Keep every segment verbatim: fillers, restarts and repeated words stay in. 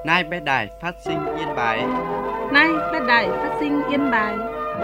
Nay bé đài phát sinh Yên Bái. Nay bé đài phát sinh Yên Bái.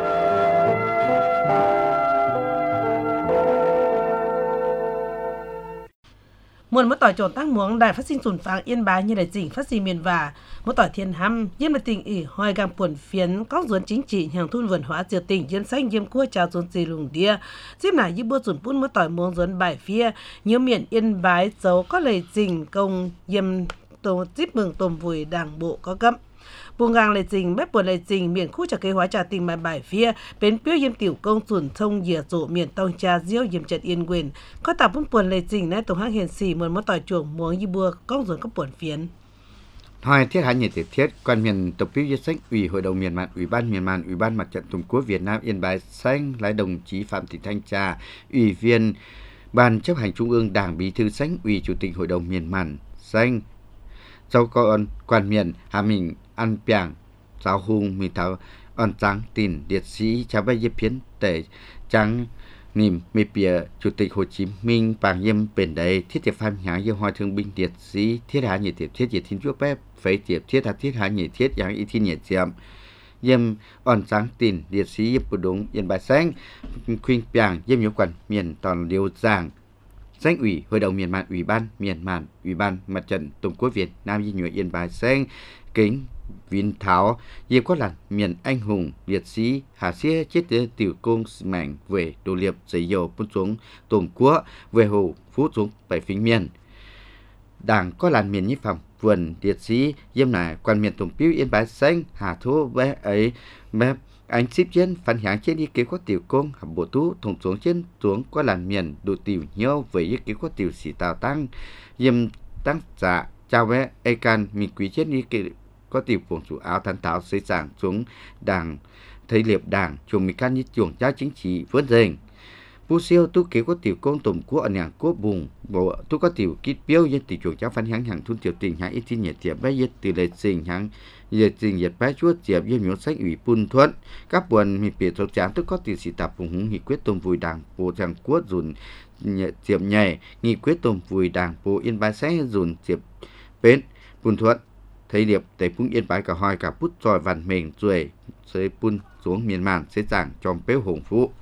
Muôn một tỏi trộn tăng muống đài phát sinh sùn phang Yên Bái như đại chỉnh phát sinh miền và một tỏi thiên hăm yên là tình ủy hoài gam quần phiến các duốn chính trị hàng thôn vườn hóa diệt tỉnh yên xanh yếm cua chào duốn gì lùng đia tiếp này như bữa sùn bún một tỏi muống duốn bài phía như miền Yên Bái dấu có lời trình công yếm tổ tiếp mừng tôm vùi đảng bộ có cấp buông gang lệ trình bếp buồn lệ trình miền khu trà kế hóa trà tình bài bài phía bến piếu yếm tiểu công sùn thông dìa rộ miền tông trà diêu yếm trận yên quyền có tạp buôn buồn lệ trình nét tổng hang hiền xì muốn mất tỏi chuồng muống như bùa công dồn các buồn phiến Hai thiết hạ nhiệt thiết quan miền tập phiếu danh ủy hội đồng miền mạn ủy ban miền mạn ủy ban mặt trận tổ quốc Việt Nam Yên Bái xanh lái đồng chí Phạm Thị Thanh Trà ủy viên ban chấp hành trung ương Đảng bí thư xanh ủy chủ tịch hội đồng miền mạn xanh sau con quan miền hà mình ăn piang giáo hùng mi thảo on trắng tin liệt sĩ cha bay yếp phiến tể trắng niềm mê bìa chủ tịch Hồ Chí Minh bảng yêm bền đầy thiết tiệp phàm nháng yêu hoa thương binh liệt sĩ thiết hạ nhiệt tiệp thiết diệt thiên chúa bếp phải tiệp thiết hạ thiết hạ nhiệt thiết nháng y thiên nhiệt diệm yêm on trắng tin liệt sĩ yếp bù đúng Yên Bái xanh khuyên piang yêm nhớ quản miền toàn điều giảng danh ủy hội đồng miền mạn ủy ban miền mạn ủy ban mặt trận tổ quốc Việt Nam di nhựa Yên Bái xanh kính Vinh Thảo dịp có lần miền anh hùng liệt sĩ hạ xế chết tới tiểu công mảnh về đồ liệp giấy dầu bún xuống tôm cua về hồ phú xuống bảy phính miền đảng có lần miền nhíp phòng vườn liệt sĩ dêm nải quan miền tổng piếu Yên Bái xanh hà thô bé ấy bé anh ship trên phản hạng trên đi kế có tiểu công hầm bộ tú thùng xuống trên xuống có lần miền đủ tiểu nhau với ý kế có tiểu sĩ tào tăng dêm tăng giả chào bé ai can mình quý chết đi kế có tiểu phụng chủ áo thanh tháo xây giảng xuống đảng thấy liệp đảng chuồng mình can như chuồng cha chính trị vớt rình Phu siêu tu kế có tiểu công tôm của anh hàng quốc bùng bộ tu có tiểu kít biếu dân tiểu chuồng cha phán hàng hàng thun tiểu tình hàng ít tin nhiệt tiệp bé dân từ lệ trình hàng nhiệt trình nhiệt bé chúa tiệp dân nhốn sách ủy bùn thuận các buồn mình biệt thuộc chán tu có tiểu sĩ tạp phụng hùng nghị quyết tôm vùi đảng bộ thằng quốc dùn tiệp nhảy nghị quyết tôm vùi đảng bộ Yên Bái sẽ dùn tiệp bến bùn thuận thấy điệp tại phúng Yên Bái cả hai cả bút tròi vằn mềm ruồi sẽ bun xuống miền mạn sẽ giảng trong béo hùng phú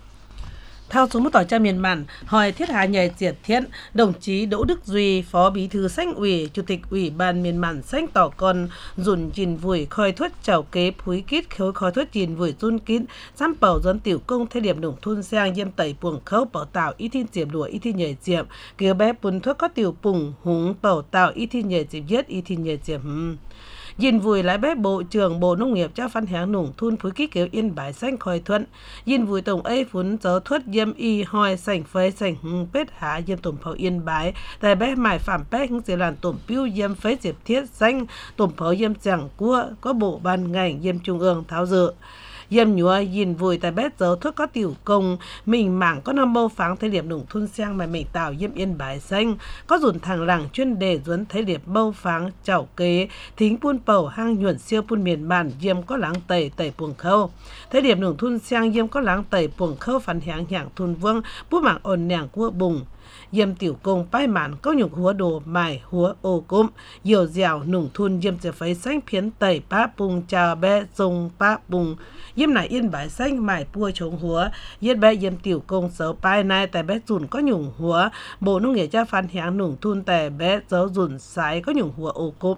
thao xuống một tỏi cha miền mạn hỏi thiết hạ nhảy diệt thiết đồng chí Đỗ Đức Duy phó bí thư xanh ủy chủ tịch ủy ban miền mạn xanh tỏ con dùn chìn vùi khơi thuất chảo kế phúi kít khối khơi thuất chìn vùi run kít giam bầu dân tiểu công thay điểm đồng thôn sang yêm tẩy buồng khâu bảo tạo y thiên diệm đùa y thiên nhảy diệm kia bé bùn thuất có tiểu bùng húng bảo tạo y thiên nhảy diệm viết y thiên nhảy diệm Dìn vùi lái bé bộ trưởng bộ nông nghiệp cho phân hạng nông thôn phối ký kéo Yên Bái xanh khói thuận dìn vùi tổng ấy phún giáo thuật yêm y hoi sảnh phơi sảnh hưng bết hạ yêm tổng pháo Yên Bái tại bé mải phạm bé hưng sẽ làm tổng piêu yêm phế diệp thiết xanh tổng pháo yêm chẳng cua có bộ ban ngành yêm trung ương tháo dự yêm nhúa dìn vùi tại bé giáo thuật có tiểu công mình mảng có năm mâu pháng thế điểm nông thôn sang mà mình tạo yêm Yên Bái xanh có dùn thẳng lẳng chuyên đề duấn thế điểm mâu pháng chảo kế thính buôn bầu hang nhuận siêu buôn miền bản yêm có láng tẩy tẩy buồng khâu thế điểm nông thôn sang yêm có láng tẩy buồng khâu phản hạng hạng thôn vương bút mảng ổn nẻng của bùng yêm tiểu công bái mạn có nhục húa đồ mài húa ô cúm nhiều dẻo nùng thun yêm sẽ phải xanh phiến tẩy bá bùng chào bé dùng bá bùng yêm nải Yên Bái xanh mài pua chống húa yết bé yêm tiểu công sáu bài này tại bé dùn có nhung húa bộ nông nghiệp cho phan hạng nùng thun tại bé giáo dùn sái có nhung húa ô cúm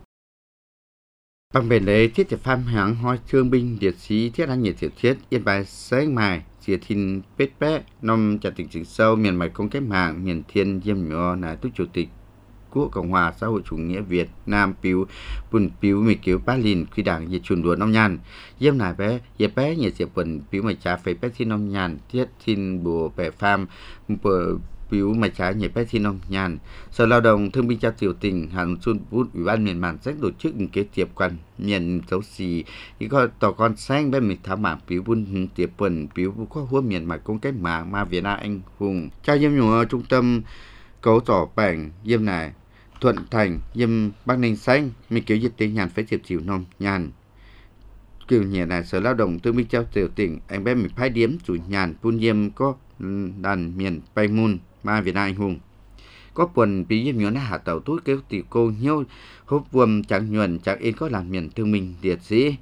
bằng bền đấy thiếtจะphàm hạng hoi thương binh liệt sĩ thiết anh nhiệt thiết thiết Yên Bái xanh mài diệt thiên bết bé nằm chặt tỉnh chính sâu miền mạch công cách mạng miền thiên yêm nhỏ là tu chủ tịch quốc cộng hòa xã hội chủ nghĩa Việt Nam piu bùn piu mì kiếu ba lìn khi đảng diệt chuồn đùa nông nhàn yêm nải bé yết bé nhiệt diệt bùn piu mày trà phê bé thiên nông nhàn thiết thiên bùa bè phàm bùa piu mày trà nhiệt bé thiên nông nhàn sở lao động thương binh trao tiểu tỉnh hàng xuân bút ủy ban miền mạn sách tổ chức kế tiệp quan miền dấu xì thì có tỏ con xanh bé mình thảo mạng piu bùn tiệp bùn piu có húa miền mạch công cách mạng mà Việt Nam anh hùng trao yêm nhúa trung tâm cấu tỏ bảnh yêm này Thuận Thành yêm Bắc Ninh xanh mi kiểu dịch tiếng nhàn phải diệp chịu nông nhàn kiểu nhẹ này sở lao động thương binh trao tiểu tỉnh anh bé mình phái điếm chủ nhàn phun yêm có đàn miền bay mun ma Việt Nam anh hùng có quần bí yếm nhớ na hạ tàu túi kêu tiểu cô nhiêu hốp vuông chẳng nhuần chẳng yên có làm miền thương mình liệt sĩ.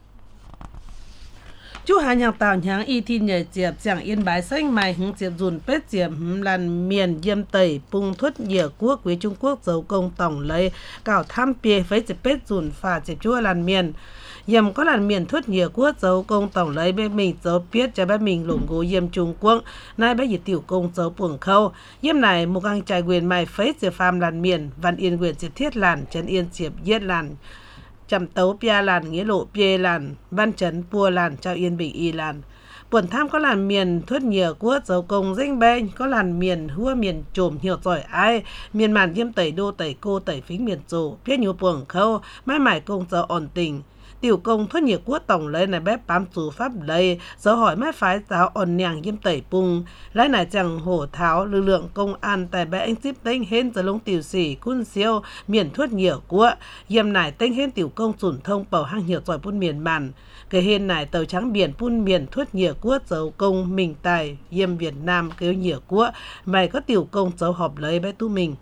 Chú hà nhạc tàu nháng y thi nhảy diệp chẳng yên bái xanh mài hứng diệp dùn pết diệp làn miền diêm tẩy bung thuất nhựa quốc quý Trung Quốc dấu công tổng lấy cào tham bia với diệp pết dùn phà diệp chúa làn miền yếm có làn miền thuất nhựa quốc dấu công tổng lấy bên mình dấu biết cho bên mình lủng gỗ yếm Trung Quốc nay bé diệp tiểu công dấu buồng khâu yếm này một gang trải quyền mài phết diệp phàm làn miền văn yên quyền diệp thiết làn chân yên diệp yết làn chăm tấu pia làn nghĩa lộ pia làn văn chấn pua làn trao yên bình y làn buồn tham có làn miền thuất nhựa quốc dấu công danh bên có làn miền hua miền trồm hiểu giỏi ai miền màn diêm tẩy đô tẩy cô tẩy phính miền trổ phía nhiều buồng khâu mãi mãi công dấu ổn tình tiểu công thuất nhựa quốc tổng lấy này bé bám chủ pháp lấy dấu hỏi mãi phái giáo ổn nhàng diêm tẩy bung lấy này chẳng hổ tháo lực lượng công an tại bé anh tiếp tên hên giờ lông tiểu sĩ quân siêu miền thuất nhựa quốc yếm này tên hên tiểu công sủn thông bảo hang hiểu giỏi buôn miền màn cái hên này tàu trắng biển buôn miền thuất nhựa quốc dấu công mình tài yếm Việt Nam kêu nhựa quốc mày có tiểu công dấu họp lấy bé tu mình.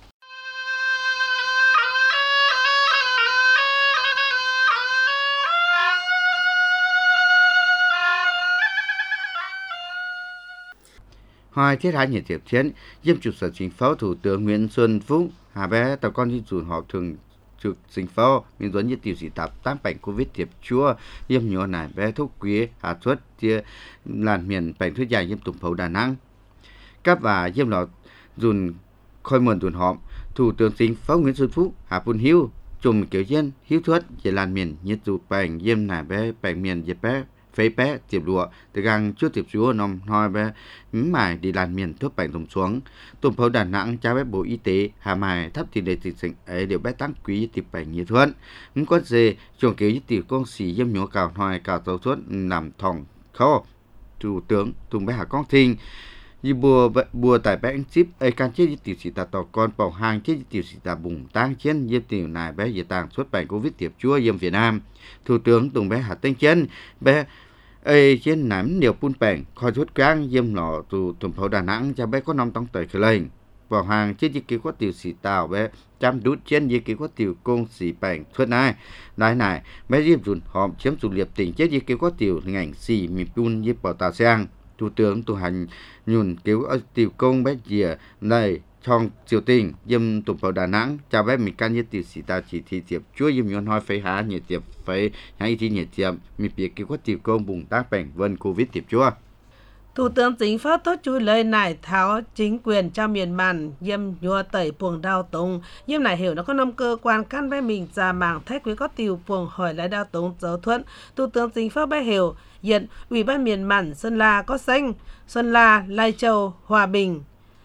Hai thiết hai nhiệt tiếp chiến, Diêm chủ sở chính phủ Thủ tướng Nguyễn Xuân Phúc hà bé tàu con đi chủ họp thường trực chính phủ miền Duẩn như tiểu sĩ tạp tám bệnh Covid tiếp chua Diêm nhỏ này bé thuốc quý hạ xuất chia làn miền bệnh thuốc dài Diêm tụng phấu Đà Nẵng các và Diêm lọ dùn khôi mượn dùn họp Thủ tướng chính phủ Nguyễn Xuân Phúc hà bùn hiu chùm kiểu dân hiếu thuật về làn miền như tụ bệnh Diêm này bé bệnh miền dịp bé phế bé tiệp lụa từ gang trước tiệp chúa nằm hoi bé mải đi làn miền thuốc bệnh tùng xuống tùng phấu Đà Nẵng cha bé bộ y tế hà mài thấp tỷ lệ dịch bệnh ấy đều bé tăng quý tiệp bệnh nhiệt thuận những con dê chuồng kéo tiểu công sĩ dâm nhổ cào hoi cào tàu thuốc làm thòng khó thủ tướng tùng bé hà con thinh như bùa bùa tại bé anh chip ấy can chết tiểu sĩ ta tỏ con bảo hàng chết tiểu sĩ ta bùng tăng chiến diêm tiểu này bé về tàng xuất bệnh Covid tiệp chúa diêm Việt Nam thủ tướng tùng bé hà tên chân bé ấy trên nắm điều phun bèn khỏi xuất cáng diêm lọ từ thành phố Đà Nẵng cho bé có năm tông tời khởi lên bảo hàng chết gì có tiểu sĩ tàu bé chăm đút trên gì có tiểu công sĩ bèn xuất này đại này bé diêm dùn hòm chiếm chủ liệp tỉnh chết gì có tiểu ngành xì mì phun diêm bảo tàu sang thủ tướng tu hành nhùn cứu ở tiểu công bé dìa này trong triều tình diêm tụng phấu Đà Nẵng chào bé mình can như tiểu sĩ ta chỉ thị tiệp chúa diêm nhon hoi phải há nhiệt tiệp phải hãy thi nhiệt tiệp mình biết cứu có tiểu công bùng tác bệnh vân Covid tiệp chúa. Thủ tướng chính phủ tốt chui lời nải tháo chính quyền cho miền màn diêm nhua tẩy buồng đao tùng diêm này hiểu nó có năm cơ quan căn bé mình già mảng thách quý có tiểu buồng hỏi lại đao tùng giáo thuận thủ tướng chính phủ bé hiểu hiện ủy ban miền màn Sơn La có xanh Sơn La Lai Châu Hòa Bình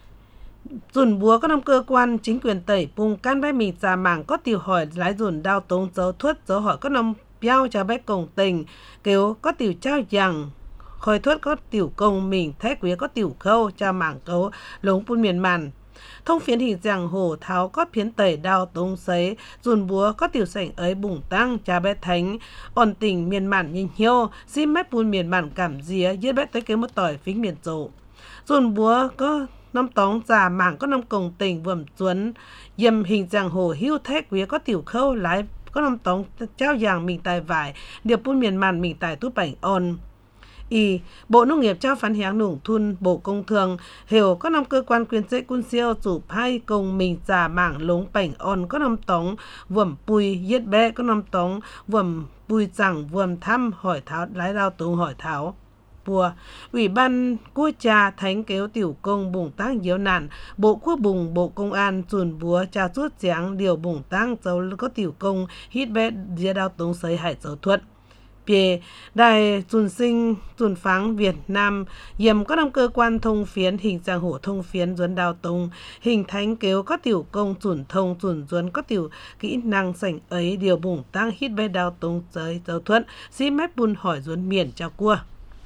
dùn búa có năm cơ quan chính quyền tẩy bùng căn bé mình già mảng có tiểu hỏi lái dùn đao tùng giáo thuất giáo hỏi có năm biao cho bé cổng tình kêu có tiểu trao rằng khôi thuất có tiểu công mình thách quý có tiểu khâu cha mảng cấu lống buôn miền màn thông phiến hình rằng hồ tháo có phiến tẩy đao tông sấy dùn búa có tiểu sảnh ấy bùng tăng cha bé thánh ổn tình miền màn nhìn hiêu xin mép buôn miền màn cảm dìa giết bé tới cái một tỏi phính miền dầu dùn búa có năm tóng già mảng có năm cổng tình vườm chuấn dầm hình rằng hồ hưu thách quý có tiểu khâu lái có năm tóng trao giàng mình tài vải điệp buôn miền màn mình tài tút bảnh on Y. Bộ Nông nghiệp trao phán hiáng nông thôn Bộ Công Thương hiểu có năm cơ quan quyền chế quân siêu chủ hai công mình giả mảng lống bảnh on có năm tống vườm bùi giết bé có năm tống vườm bùi rằng vườm thăm hỏi tháo lái đao tống hỏi tháo bùa ủy ban quốc cha thánh kéo tiểu công bùng tăng diếu nạn Bộ Quốc bùng Bộ Công an dùn búa cha suốt giáng điều bùng tăng dấu có tiểu công hít bé dĩa đao tống sấy hải dấu thuật Pie Đài dùn sinh dùn pháng Việt Nam yếm có năm cơ quan thông phiến hình giang hổ thông phiến duấn đào tông hình thánh kéo có tiểu công dùn thông dùn duấn có tiểu kỹ năng sảnh ấy điều bùng tăng hít bé đào tông giới giáo thuận xí mép bùn hỏi duấn miền cho cua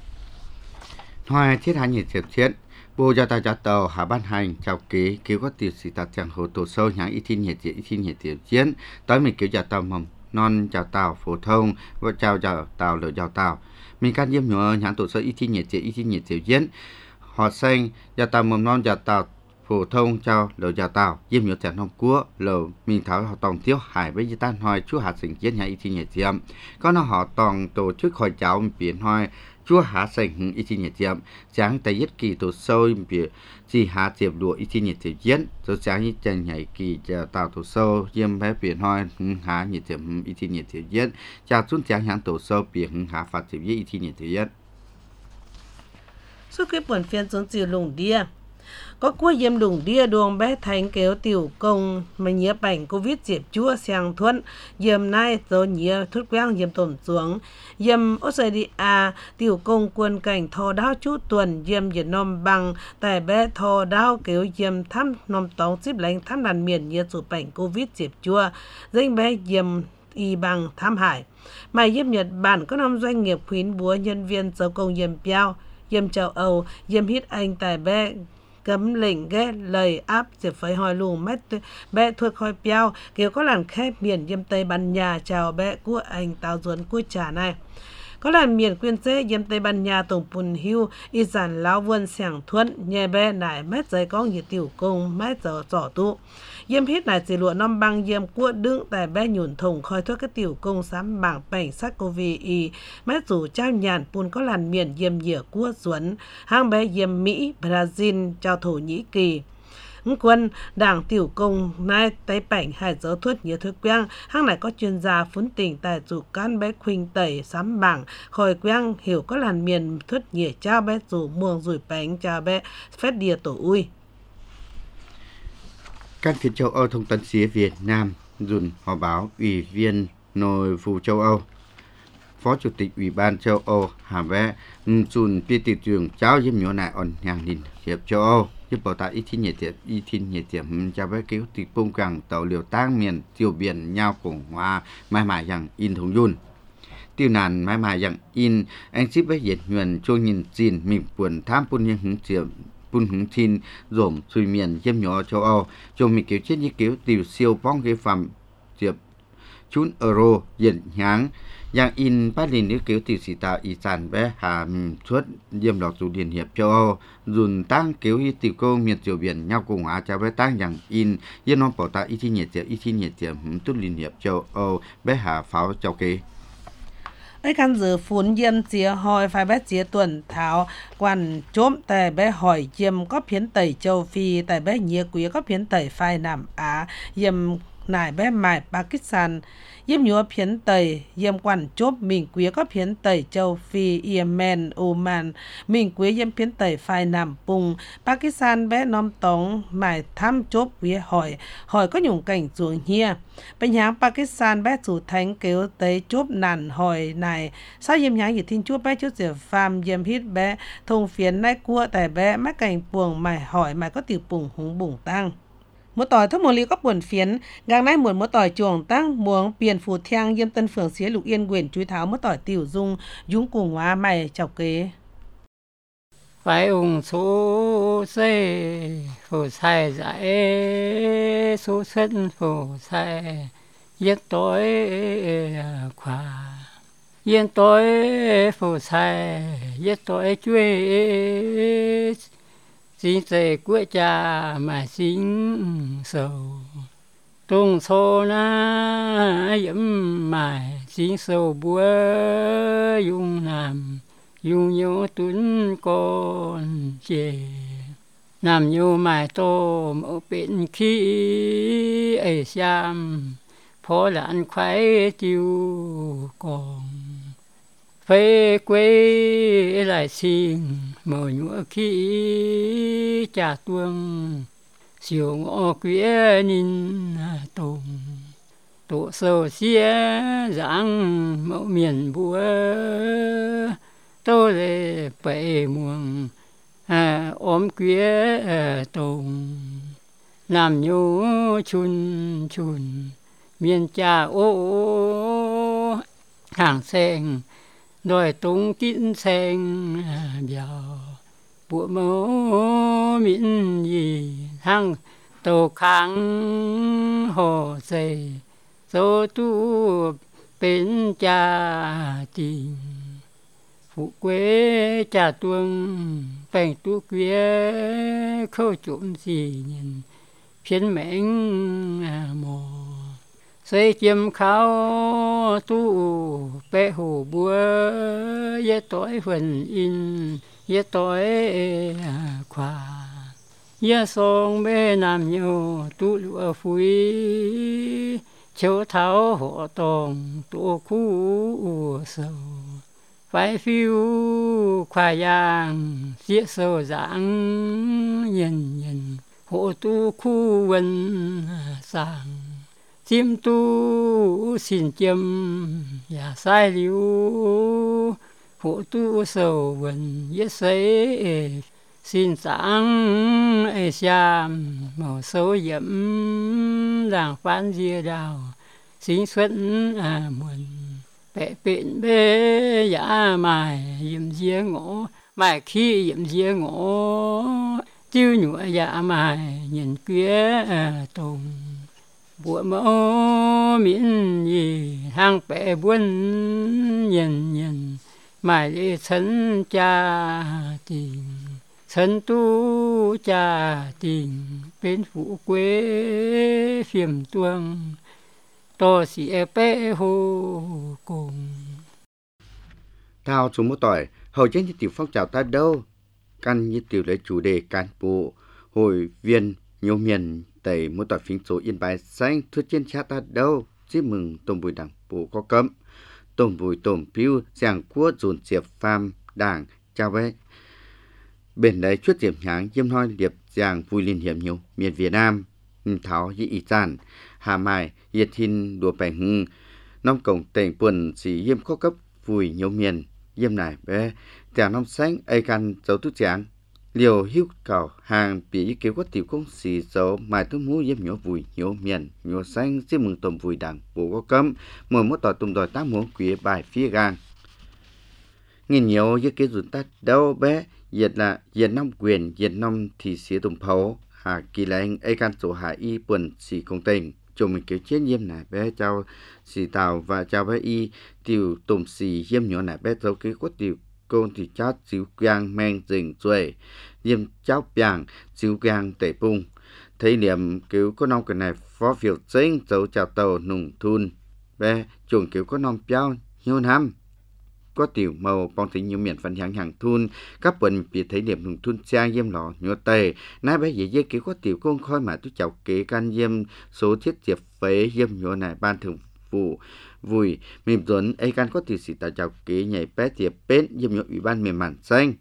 Hoài thiết hành nhiệt thiệp thiết Bộ Giao tàu tàu hạ ban hành chào ký cứu có tiểu sĩ tạc chẳng hồ tổ sâu nhãn y thiên nhiệt tiệp y thiên nhiệt tiệp chiến tới mình cứu giao tàu mầm non chào tàu phổ thông và chào chào tàu lửa chào tàu mình can diêm nhỏ nhãn tổ sơ y thi nhiệt tiệp y thi nhiệt tiệp chiến họ xanh chào tàu mầm non chào tàu phổ thông cho lầu chào tàu diêm nhiều tiền hôm cua lầu mình thảo họ tòng tiêu hải với tan hoi chúa hạt sinh chiến nhà y thi nhẹ tiệm có nó họ tòng tổ chức hội chào biển hoi chúa hạt sinh y thi nhẹ tiệm sáng tại nhất kỳ tổ sâu biển chỉ hạt tiệm đùa y thi nhẹ tiệm chiến rồi sáng như chân nhảy kỳ chào tàu tổ sâu diêm bé biển hoi há nhẹ tiệm y thi nhẹ tiệm chiến chào xuống sáng hàng tổ sâu biển há phạt tiệm y thi nhẹ tiệm chiến suốt cái buồn phiên xuống chiều lùng đia có cua yếm lùng đia đường bé thành kéo tiểu công mà nhớ bệnh covid diệp chúa sang thuận yếm nay rồi nhớ thuốc quang yếm tổn xuống yếm Australia tiểu công quân cảnh thò đao chú tuần yếm Việt Nam bằng tại bé thò đao kéo yếm thăm nằm tống xếp lạnh thăm đàn miền nhớ chủ bệnh covid diệp chúa danh bé yếm y bằng thăm hải mà yếm Nhật Bản có năm doanh nghiệp khuyến búa nhân viên giáo công yếm piao yếm châu Âu yếm hít Anh tại bé cấm lệnh ghé lời áp sẽ phải hỏi lùm mất bé thuộc hỏi piao kiểu có làn khép miền yếm Tây Ban Nha chào bé của Anh tao duẩn của trà này có làn miền quyên chế yếm Tây Ban Nha tổng bùn hưu y giản lão vân sảng thuận nhẹ bé nải mét giấy có nhiệt tiểu công mét giờ trỏ tụ yếm hít này chỉ lụa năm băng yếm của đứng tại bé nhùn thùng khơi thuốc cái tiểu công sám bảng bệnh sắc covid y mét rủ trao nhàn bùn có làn miền yếm dỉa của duẩn hang bé yếm Mỹ Brazil chào Thổ Nhĩ Kỳ quân đảng tiểu công nay tay bệnh hải giáo thuốc nhớ thuốc quang hang này có chuyên gia phun tỉnh tại chủ can bé khuynh tẩy sám bảng khỏi quang hiểu có làn miền thuốc nhớ trao bé rủ muông rủi bánh trao bé phép đìa tổ ui các phiên châu Âu thông tấn xía Việt Nam dùn họp báo ủy viên nội vụ châu Âu phó chủ tịch ủy ban châu Âu hà vé dùn pi tị trường cháu diêm nhỏ nại on nhàng đình hiệp châu Âu giúp bảo tại ít thiên nhiệt tiệm ít thiên nhiệt tiệm cho bé cứu tịch bông càng tàu liều tang miền tiêu biển nhau cùng hoa mai mải rằng in thống dùn tiêu nàn mai mải rằng in anh ship với nhiệt nhuần cho nhìn xin mình buồn tham pun những hứng tiệm pun hứng tin dồn suy miền diêm nhỏ châu Âu cho mình cứu chết như cứu tiêu siêu bong cái phẩm tiệp chún euro diện nháng yang in phát lên nước kiểu tiểu sĩ tạo ý sản bé hà suốt diêm đọc dù điển hiệp châu Âu dùn tăng kiểu y tiểu công miền triều biển nhau cùng hóa cho bé tăng yang in yên non bảo tạo y thi nhiệt tiệm y thi nhiệt tiệm tốt liên hiệp châu Âu bé hà pháo châu kế ấy căn dự phun yếm chia hỏi phải bé chia tuần thảo quan chốm tại bé hỏi yếm có phiến tẩy châu Phi tại bé nhía quý có phiến tẩy phai Nam Á yếm nải bé mải Pakistan yếm nhúa phiến tẩy yếm quan chốp mình quý có phiến tẩy châu Phi Yemen Oman mình quý yếm phiến tẩy phai Nam Pung Pakistan bé nom tống mải thăm chốp quý hỏi hỏi có nhung cảnh xuống hia bên nháng Pakistan bé chủ thánh kêu tới chốp nàn hỏi này sao yếm nháng gì thiên chốp bé chốt diệp phàm yếm hít bé thùng phiến nai cua tại bé mắt cảnh buồng mải hỏi mải có tiểu bùng húng bùng tăng một tỏi thấp một ly có buồn phiến gang nay muộn một tỏi chuồng tăng muống biển phù thiang yêm tân phường xía lục yên quyền chuối tháo một tỏi tiểu dung dũng cùng hóa mày chọc kế phải ung số xe phù sai giải số sân phù sai giấc tối khóa yên tối phù sai giấc tối chuối xin sẽ quê cha mà xin sầu tung số na yếm mài xin sầu búa dung nam dung nhô tuấn con chè nam nhô mài tôm ở bên khí ấy xem phó lãn khoái tiêu còn phê quê lại xin mở nhũa khí trà tuông siêu ngõ quế nín tùng tổ sâu xía giang mẫu miền búa tô lệ bệ muông à, ôm quế tùng làm nhô chun chun miền trà ô hàng sen đôi tung kín sen bèo bộ mẫu miễn gì thăng tổ kháng hồ dày số tu bên cha tình phụ quê cha tuông bèn tu quê khâu trộm gì nhìn phiến mệnh mồ xây chiêm khao tu bè hồ búa yết tối phần in yết tối khoa yết song bè nam nhiều tu lụa phui chiếu tháo hộ tòng tu khu sầu phải phiêu khoa giang giết sâu giảng nhìn nhìn hộ tu khu vân sang chim tu xin chiêm ya sai liu hộ tu sầu vân giết xây xin sáng ai xiam màu sâu dẫm làng phán dia đào sinh xuất à muôn bệ bện bê giả mài yếm dĩa ngõ mài khi yếm dĩa ngõ chiêu nhụa giả mài nhìn quế tùng bùa mẫu miễn gì hàng bệ buôn nhìn nhìn mài lê thân cha tình thân tu cha tình bên phụ quế phiềm tuông to sĩ bế hồ cùng. Thao chúng một tỏi, hầu trên như tiểu phong trào ta đâu, căn như tiểu lấy chủ đề cán bộ, hội viên, nhiều miền, tẩy một tỏi phím số yên bài xanh, thuyết trên cha ta đâu, chúc mừng tôm bùi đảng bộ có cấm, tôm bùi tôm piu, giảng quốc dồn diệp pham, đảng, chào bé. Bên đấy chút điểm nháng, diêm hoi điệp giảng vui liên hiểm nhiều, miền Việt Nam, tháo dị ý giản, hà mài, yết hin đùa bè hưng, nông cổng tỉnh buồn chỉ yếm khó cấp vui nhiều miền, yếm này bé, tèo nông xanh, ai căn dấu tu tráng, liều hiếu cầu hàng bị ý kiến có tiểu công xì dấu, mài tu mũ yếm nhỏ vui nhiều miền, nhỏ xanh, xin mừng tôm vui đảng, bộ có cấm, mời mỗi tỏi tùm đòi tác mũ quý bài phía gang. Nghìn nhiều ý kiến dùn ta đâu bé, yết là yết nông quyền, yết nông thì xía tùm phấu, hà kỳ là anh ai căn số hạ y buồn xì công tình. Chúng mình kiểu chiến yếm này bé cháu xì tàu và cháu bé y tiểu tùm xì yếm nhỏ này bé dấu cái quất tiểu công thì cháu xíu quang men dình rồi yếm cháu bàng xíu quang tẩy bung thấy niệm kiểu có nông cái này phó phiếu chính dấu chào tàu nùng thun bé chuồng kiểu có nông béo nhiều năm có tiểu màu bong tính nhiều miền phân hàng hàng thun các bệnh bị thấy điểm nùng thun trang yếm lọ nhỏ tề nãy bé dễ dễ kiểu có tiểu công khôi mà tôi chào kế can yếm số thiết diệp phế yếm nhỏ này ban thường vụ vui mềm tuấn ấy can có tiểu sĩ tạo chào kế nhảy bé tiệp bến yếm nhỏ ủy ban mềm màn xanh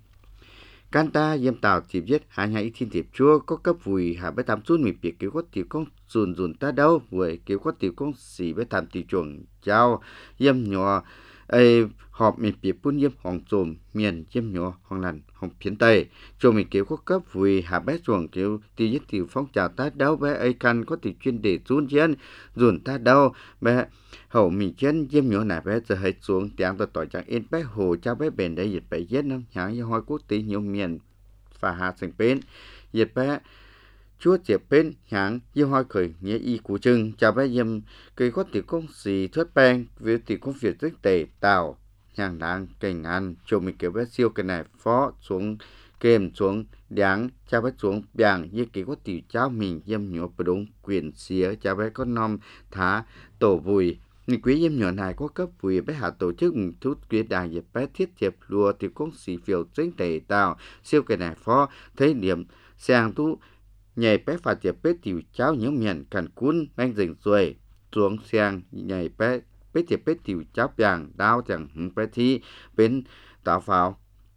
can ta yếm tàu tiệp giết hai hai thiên tiệp chua có cấp vui hạ bé tam xuân mềm biệt kiểu có tiểu công dùn dùn ta đâu với kiểu có tiểu công sĩ bé tam tiểu chuồng chào yếm nhỏ ấy họp mình bị buôn yếm hoàng trồm miền yếm nhỏ hoàng lằn hoàng phiến tây cho mình kiểu có cấp vui hạ bé chuồng kiểu tiêu nhất tiểu phong trào ta đâu bé ấy căn có tiểu chuyên đề run chiến dùn ta đâu bé hậu mình chiến yếm nhỏ này bé giờ hết xuống tiếng tôi tỏi chẳng in bé hồ cho bé bền để dịch bé giết năm nháng như hoa quốc tế nhiều miền và hạ thành bên dịch bé chúa diệp bên hãng yêu hoa khởi nghĩa y của chừng chào bé yếm cây có tiểu công xì thuyết bang với tiểu công việc rất tệ tạo hàng đáng cảnh ăn cho mình kiểu bé siêu cái này phó xuống kèm xuống đáng chào bé xuống bàng như cái có tiểu cháu mình yếm nhỏ bờ đúng quyền xía chào bé có nom thả tổ vui những quý yếm nhỏ này có cấp vui bé hạ tổ chức thút quý đài dịp bé thiết diệp lùa tiểu công xì phiếu rất tệ tạo siêu cái này phó thấy điểm sang tu nhảy bé phạt tiệp bé tiểu cháu nhớ miền cản cún mang dình rồi xuống sang nhảy bé bé tiệp bé tiểu cháu bàng đau chẳng hứng bé thi bên tạo pháo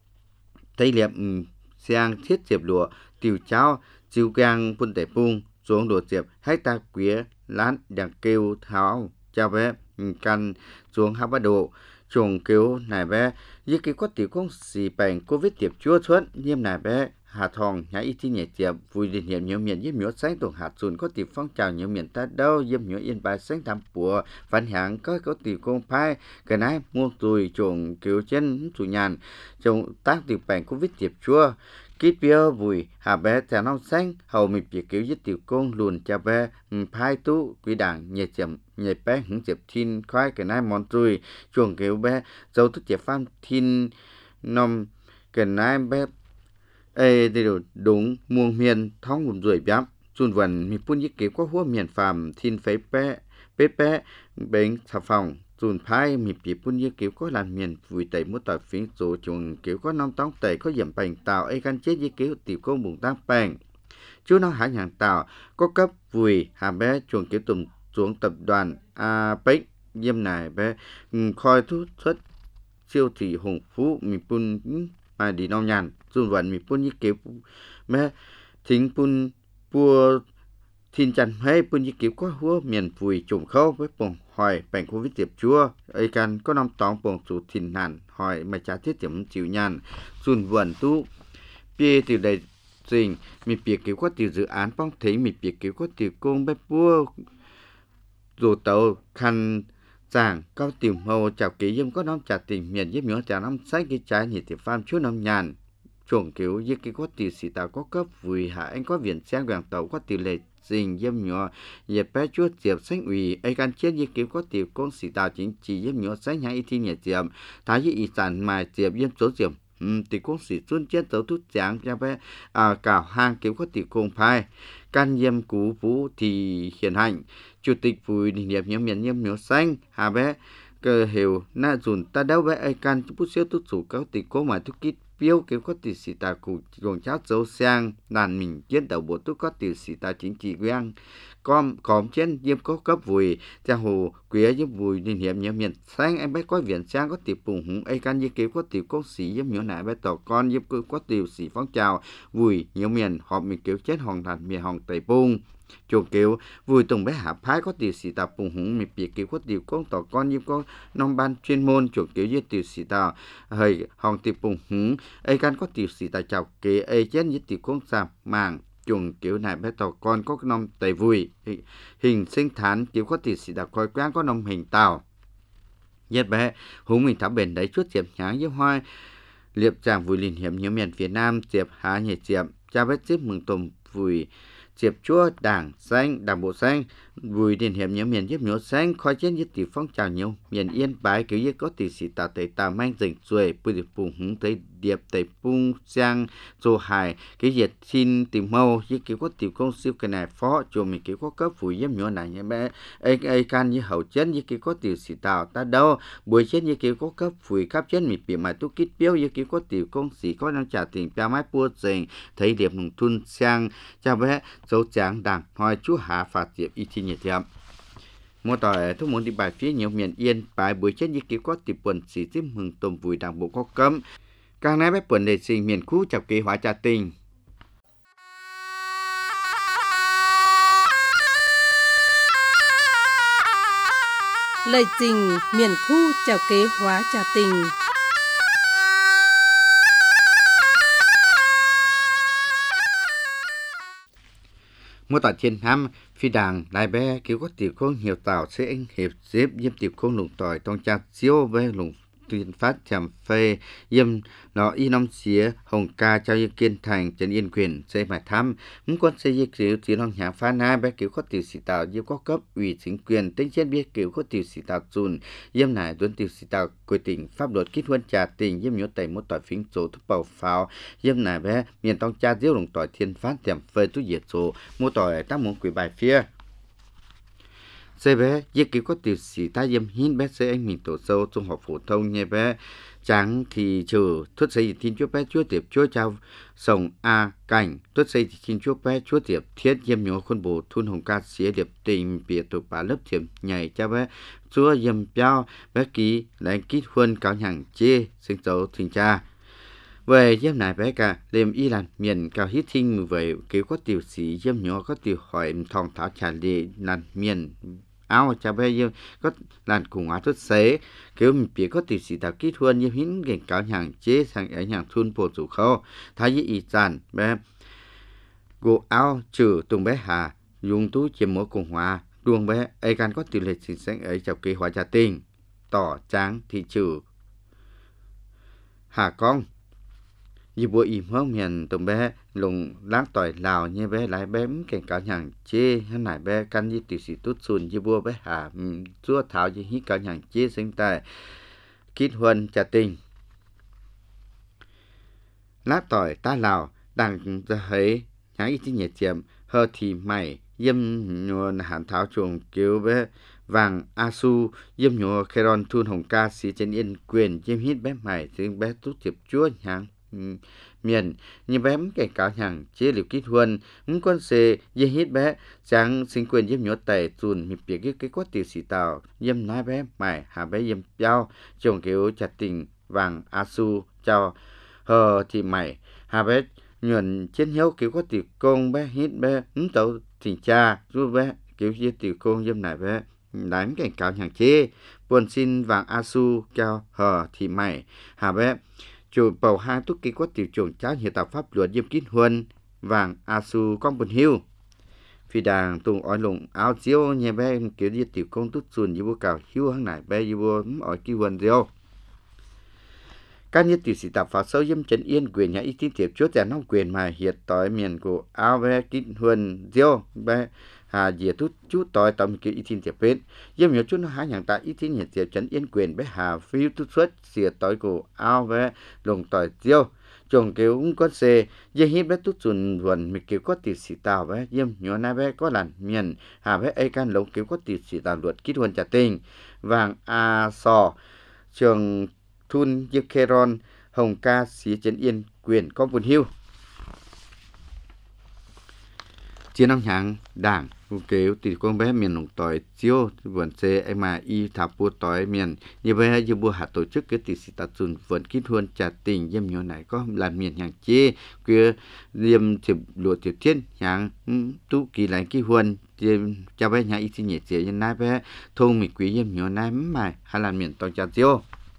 thấy liệm sang thiết diệp lụa tiểu cháu chiều gang quân tể bung xuống đồ diệp hai ta quía lán đằng kêu tháo cho bé căn xuống hai ba độ chuồng kêu này bé như cái có tiểu công xì bệnh covid tiệp chúa xuất nhiêm này bé Hà Thòng nhã y thi nhẹ tiệp vui liên hiểm nhiều miền yếm nhớ sáng tổng hạt dùn có tiệp phong trào nhiều miền ta đâu yếm nhớ yên bài sáng tham bùa phản hạng có có tiệp công phai cái này mua tùy chuồng kiểu trên chủ nhàn trồng tác tiệp bệnh covid tiệp chua kít bia vui hà bé theo nông xanh hầu mình bị kiểu giết tiểu công luồn cho bé phai tú quý đảng nhẹ chậm nhẹ bé hứng tiệp thiên khoai cái này món tùy chuồng kiểu bé dâu thức tiệp phan thiên nôm cần nai bé ê thì đúng muông miềnท้องหุ่นรวยยับส่วนวันมีปุ่นยิเก็บก็หัวเมียนฟาร์มทินไฟแปะเป๊ะแปะเบงสะฟองส่วนพายมีปีปุ่นยิเก็บก็ลานเมียนฝุ่ยไตมุดต่อฟิงโจจงเก็บก็น้องต้องไตก็เหยี่ยมไปตาวไอ้กันเจ็ดยิเก็บติวก็บุงตั้งแป้งchú nó hãng hàng tàu có cấp vùi hà bé chuồng kiểu tùm xuống tập đoàn a pếch diêm này bé khoi thu xuất siêu thị hùng phú mi pun mà đi nông nhàn dù vẫn mi pun như kiểu bé thính pun pua thiên chăn hay pun như kiểu có húa miền vùi trùng khâu với bồng hỏi bành covid tiệp chúa ấy can có năm tóng bồng chủ thìn hàn hỏi mà trả thiết tiệm chịu nhàn dù vẫn tu bia từ đâyสิ่งมีเปียกเกี่ยวกับติวdự ánป้องถิงมีเปียกเกี่ยวกับติวกงแบบพวกdù tàu khăn giảng cao tiềm hầu chào kỹ dâm có năm trả tình miền giúp nhỏ trả năm sách cái trái nhiệt tiệp pham chút năm nhàn chuồng kiểu với cái có tiều xì tàu có cấp vùi hạ anh có viện xe đoàn tàu có tiều lệ dình dâm nhỏ dẹp bé chúa tiệp sách ủy ai can chết với kiểu có tiều con xì tàu chính trị dâm nhỏ sách nhã y thi nhiệt tiệm thái với y sản mà tiệp dâm số tiệp thì cũng sĩ xuân chết tấu thút giảng cho bé à, cào hang kiểu có tỷ công phai can diêm cú vũ thì hiện hành chủ tịch vui đình điệp nhóm miền nhóm nhóm xanh hà bé cơ hiểu na dùn ta đâu bé ai can chút xíu tút sủ cáo tỷ cố mà thúc kít biếu kiểu có tỷ sĩ ta cụ gồm cháo dấu sang đàn mình chết đầu bộ tút có tỷ sĩ ta chính trị quen con còn trên diêm có cấp vùi cha hồ quế giúp vùi đình hiệp nhóm miền xanh em bé có viện sang có tỷ bùng hùng ai can như kiểu có tỷ có sĩ giúp nhỏ nại bé tỏ con giúp có tỷ sĩ phóng chào vùi nhiều miền họp mình kiểu chết hòn đàn miền hòn tây bung chuồng kiểu vui tùng bé hạ phái có tiểu sĩ tàu bùng hùng mi bịa kiểu có tiểu con tỏ con như có nông ban chuyên môn chuồng kiểu với tiểu sĩ tàu hơi hòn tiểu bùng hùng ai can có tiểu sĩ tàu chào kế ai chết với tiểu con sàm màng chuồng kiểu này bé tàu con có nông tây vui hình sinh thán kiểu có tiểu sĩ tàu coi quán có nông hình tàu nhất bé hùng mình thảo bền đấy chút diệp nháng với hoa liệp tràng vui liền hiểm nhiều miền phía nam diệp há nhảy diệp cha bé tiếp mừng tùng vui diệp chúa đảng xanh đảng bộ xanh vùi điển hiểm nhiều miền giúp nhổ xanh khói chết nhất tỷ phong trào nhiều miền yên bái kiểu như có tỷ sĩ tạo tây tà mang dình xuôi bùi điệp bùng hứng tới điệp tây bung giang dô hải cái diệt xin tìm mâu như kiểu có tiểu công siêu cái này phó chùa mình kiểu có cấp vùi giúp nhổ này nhé bé ai ai can như hậu chết như kiểu có tiểu sĩ tạo ta đâu buổi chết như kiểu có cấp vùi khắp chết mình bị mày tu kít biếu như kiểu có tiểu công sĩ có năng trả tiền cha mái bua dình thấy điệp mùng thun sang cha bé dấu tráng đảng hỏi chú hạ phạt diệp y thi nhiệt thiệm một tỏi thu muốn đi bài phía nhiều miền yên bài buổi chết như kiểu có tiệp quần sĩ tiếp mừng tôm vùi đảng bộ có cấm càng nay bé quần để sinh miền khu chào kế hóa trà tình lời trình miền khu chào kế hóa trà tình. Một tòa thiên ham phi đàng đại bé kiểu có tiểu không hiểu tạo sẽ anh hiệp xếp diêm tiểu không lùng tỏi trong cha chiếu với lùng tuyên phát chạm phê diêm nó y năm xía hồng ca trao yên kiên thành trần yên quyền xây bài thăm muốn con xây dựng kiểu chỉ lòng nhà phá na bé kiểu có tiểu sĩ tạo diêm có cấp ủy chính quyền tính trên biết kiểu có tiểu sĩ tạo dùn diêm này tuấn tiểu sĩ tạo quy tỉnh pháp luật kết hôn trà tình diêm nhớ tẩy một tỏi phím số thuốc bầu pháo diêm này bé miền trong cha diếu lùng tỏi thiên phát chạm phê tu diệt số một tỏi tác muốn quỷ bài phía xe bé giết kiểu có tiểu sĩ ta diêm hin bé xe anh mình tổ sâu trung học phổ thông nhé bé trắng thì trừ thuốc xây thiên chúa bé chúa tiệp chúa trao sòng a cảnh thuốc xây thiên chúa bé chúa tiệp thiết diêm nhớ khuôn bổ thun hồng ca xía điệp tình bịa tụ bà lớp thiểm nhảy cho bé chúa diêm bao bé ký lại kít huân cáo nhằng chê sinh dấu thình cha về diêm này bé cả liềm y là miền cao hít thinh về kiểu có tiểu sĩ diêm nhớ có tiểu hỏi thòng thảo trả lệ là miền áo cha bé diêm có làn cùng áo thuốc xế kiểu mình biết có tiểu sĩ tạo kít huân diêm hín ghen cáo nhằng chế sang ở nhằng thun bộ chủ khâu thái với y tràn bé gỗ áo trừ tung bé hà dùng túi chiếm mỗi cùng hòa đuông bé ai can có tiểu lệ sinh sáng ở chào kế hóa trà tình tỏ tráng thì trừ hà con như bữa im hướng miền tụi bé lùng láng tỏi lào như bé lại bé cảnh cáo nhàng chê hay này bé căn như tiểu sĩ tốt xuân như bữa bé hà chúa thảo như hít cáo nhàng chê sinh tại kít huân trà tình lá tỏi ta lào đang thấy nhãn ít nhiệt tiệm hơ thì mày yếm nhuần hàn tháo chuồng cứu bé vàng asu yếm nhùa kheron thun hồng ca sĩ trên yên quyền yếm hít bé mày tiếng bé tốt tiệp chúa nhang miền như bé cái cáo nhang chế liều kít huân muốn con xe yếm hít bé sáng sinh quyền yếm nhùa tẩy chùn mi bịa cái cái quát tiểu sĩ tàu yếm nói bé mày hà bé yếm giao chuồng cứu chặt tình vàng asu cho hờ thì mày hà bé nhuận trên hiếu kiểu có tiểu công bé hít bé ứng tàu tình cha giúp bé kiểu như tiểu công dâm này bé đánh cảnh cáo hàng chế buồn xin vàng asu cho hờ thì mày hà bé chủ bầu hai túc ký có tiểu chuồng cháu hiện tạo pháp luật dâm kín huân vàng asu con buồn hiu phi đàng tung ói lùng áo chiếu nhà bé kiểu như tiểu công tút xuân như bố cào hiu hàng này bé như bố ói kí huân riêu các nhất tiểu sĩ tập phá sâu dâm trấn yên quyền nhà ít tín tiệp chúa trẻ nông quyền mà hiện tại miền của áo bé kín huân diêu bé hà dìa tút chút tỏi tầm kiểu ít tín tiệp bên dâm nhiều chút nó há nhàng tại ít tín nhiệt tiệp trấn yên quyền bé hà phiêu tút xuất xìa tỏi của áo bé lồng tỏi diêu chồng kiểu cũng có xe dây hít bé tút chuồn vườn mình kiểu có tiểu sĩ tàu bé dâm nhỏ na bé có làn miền hà bé ai can lồng kiểu có tiểu sĩ tàu luật kít huân trả tình vàng a sò trường thun như Kheron hồng ca sĩ trấn yên quyền có buồn hiu chiến năm hạng đảng kêu từ con bé miền lồng tỏi chiêu vườn xe ai mà y thảo bùa tỏi miền như bé như bùa hạt tổ chức cái tỷ sĩ tạt dùn vườn kít huân trả tình dâm nhỏ này có là miền hàng chế kia liêm thiệp lụa tiểu thiên hàng tu kỳ lại kí huân cho bé nhà y sinh nhẹ chế nhân nai bé thôn mình quý dâm nhỏ này mà hay là miền tỏi trả chiêu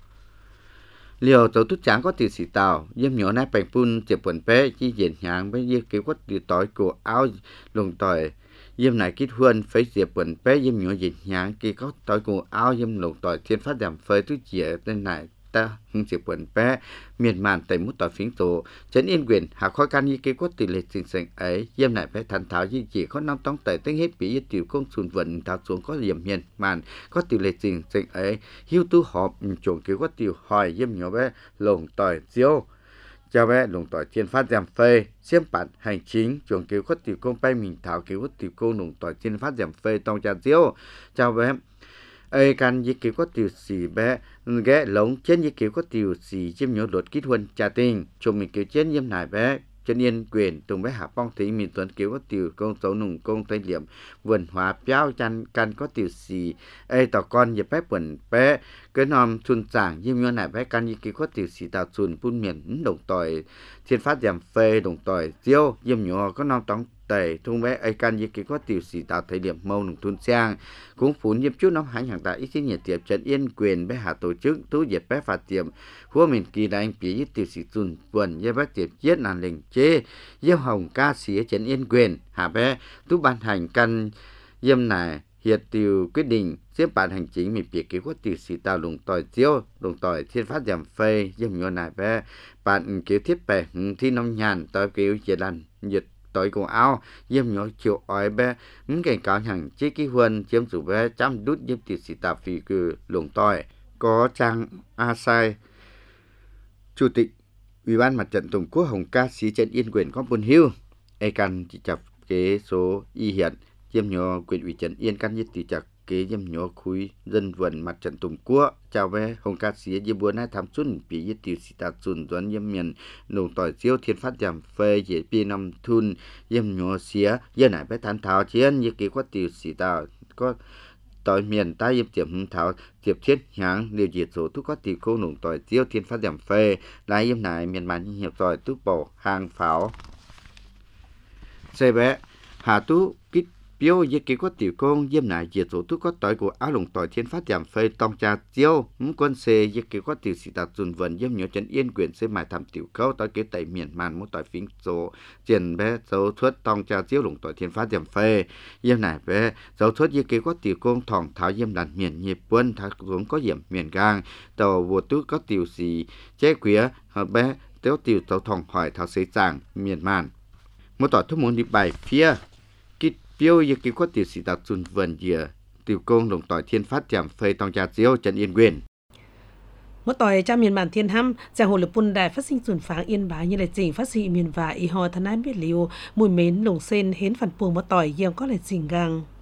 liều tàu tút trắng có tiểu sĩ tàu dâm nhỏ nai bành phun tiệp quần bé chi diện hàng bé như kiểu có tiểu tỏi của áo lồng tỏi dâm này kít huân phải tiệp quần bé dâm nhỏ diện hàng kia có tỏi của áo dâm lồng tỏi thiên phát giảm phơi tút chĩa tên này ta hưng tiệp quần bé miền màn tây mút tỏi phiến tổ trấn yên quyền hạ khói can như kia có tỷ lệ sinh sinh ấy dâm này bé thành thảo như chỉ có năm tông tẩy tính hết bị tiểu công xuân vận thảo xuống có điểm miền màn có tỷ lệ sinh sinh ấy hiu tu họp chuồng kiểu có tiểu hỏi dâm nhỏ bé lồng tỏi diêu cho bé lồng tỏi thiên phát giảm phê xiêm bản hành chính chuồng kiểu có tiểu công bay mình thảo kiểu có tiểu công lồng tỏi thiên phát giảm phê tông trà diêu cho bé ai can như kiểu có tiểu sĩ bé ghé lống trên như kiểu có tiểu sĩ chiêm nhỏ luật kít huân trà tình chồng mình kiểu trên dâm này bé chân yên quyền tùng bé hạ phong thị mình tuấn kiểu có tiểu công tấu nùng công tây liệm vườn hóa béo chăn can có tiểu sĩ ai tỏ con dịp bé quần bé cái nòm xuân sảng dâm nhỏ này bé can như kiểu có tiểu sĩ tạo xuân phun miền đồng tỏi thiên phát giảm phê đồng tỏi diêu dâm nhỏ có nòm tóng tẩy thung bé ai can như cái có tiểu sĩ tạo thời điểm mâu nùng thôn sang cũng phun nhiễm chút nó hãnh hàng tại ít sinh nhiệt tiệp trấn yên quyền bé hạ tổ chức tú diệt bé phạt tiệm của mình kỳ đại anh bị ít tiểu sĩ tuần quần với bác tiệp giết nàn lệnh chế gieo hồng ca sĩ trấn yên quyền hạ bé tú ban hành căn dâm này hiệt tiểu quyết định xếp bản hành chính mình bị cái có tiểu sĩ tạo lùng tỏi diêu lùng tỏi thiên phát giảm phê dâm nhỏ này bé bạn kiểu thiết bè thi nông nhàn tỏi kiểu chế đàn nhiệt tỏi của áo dâm nhỏ chiều ói bé những cảnh cáo hàng chế ký huân chiếm chủ bé chăm đút giúp tiểu sĩ tạp vì cử lồng tỏi có trang a sai chủ tịch ủy ban mặt trận tổ quốc hồng ca sĩ trấn yên quyền có buồn hiu ai can chỉ chập kế số y hiện chiếm nhỏ quyền ủy trấn yên can nhất tỷ chặt kế dâm nhỏ khối dân vận mặt trận tổ quốc chào bé hồng ca sĩ như buồn hai tham xuân bị nhất tiểu sĩ tạt xuân doãn dâm miền lồng tỏi chiếu thiên phát giảm phê dễ pi năm thun dâm nhỏ xía giờ này bé than thảo chiến như kế có tiểu sĩ tạt có tỏi miền tây dâm tiệm thảo tiệp thiết nhang điều diệt số thuốc có tiểu cô lồng tỏi chiếu thiên phát giảm phê lại dâm này miền màn hiệp tỏi túc bổ hàng pháo xe bé hà tú kít biếu như kiểu có tiểu công dâm nại diệt số thuốc có tỏi của áo lồng tỏi thiên phát giảm phê tông trà chiêu muốn quân xe như kiểu có tiểu sĩ tạt dùn vần dâm nhỏ trấn yên quyền xe mài thảm tiểu câu tỏi kiểu tẩy miền màn muốn tỏi phím số tiền bé dấu thuất tông trà chiêu lồng tỏi thiên phát giảm phê dâm nại bé dấu thuất như kiểu có tiểu công thòng tháo dâm đàn miền nhịp quân tháo xuống có diệm miền gang tàu vua tú có tiểu sĩ chế quía hợp bé téo tiểu tàu thòng hỏi tháo xây giảng miền màn muốn tỏi thuốc muốn đi bài phía biếu như kiểu có tiểu sĩ tạt xuân vần dìa tiểu công đồng tỏi thiên phát giảm phê tông trà chiếu trấn yên quyền Một tỏi cha miền bản thiên hăm, giang hồ lực bùn đài phát sinh chuẩn pháng yên bái như là trình phát sinh miền và y hò thân ái biết liu, mùi mến lồng sen hến phản puồng một tỏi giang có là trình gang.